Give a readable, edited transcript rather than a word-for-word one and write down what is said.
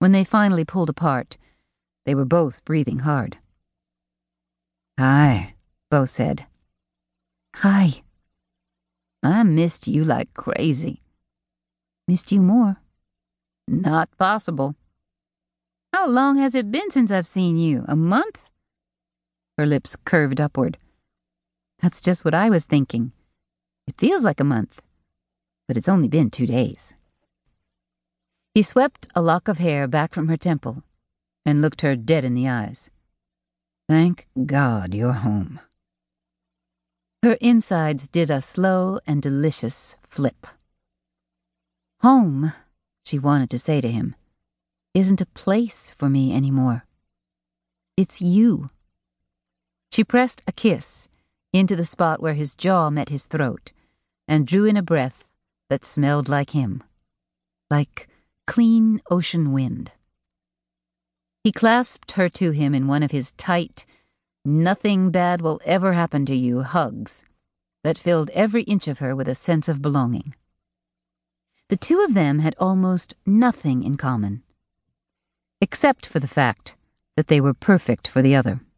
When they finally pulled apart, they were both breathing hard. "Hi," Bo said. "Hi." "I missed you like crazy." "Missed you more." "Not possible." "How long has it been since I've seen you? A month?" Her lips curved upward. "That's just what I was thinking. It feels like a month, but it's only been 2 days." He swept a lock of hair back from her temple and looked her dead in the eyes. "Thank God you're home." Her insides did a slow and delicious flip. "Home," she wanted to say to him, "isn't a place for me anymore. It's you." She pressed a kiss into the spot where his jaw met his throat and drew in a breath that smelled like him, like clean ocean wind. He clasped her to him in one of his tight, nothing bad will ever happen to you hugs that filled every inch of her with a sense of belonging. The two of them had almost nothing in common, except for the fact that they were perfect for the other.